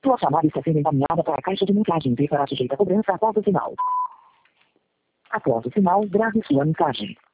Sua chamada está sendo encaminhada para a caixa de mensagens e será sujeita a cobrança após o sinal. Após o sinal, grave sua mensagem.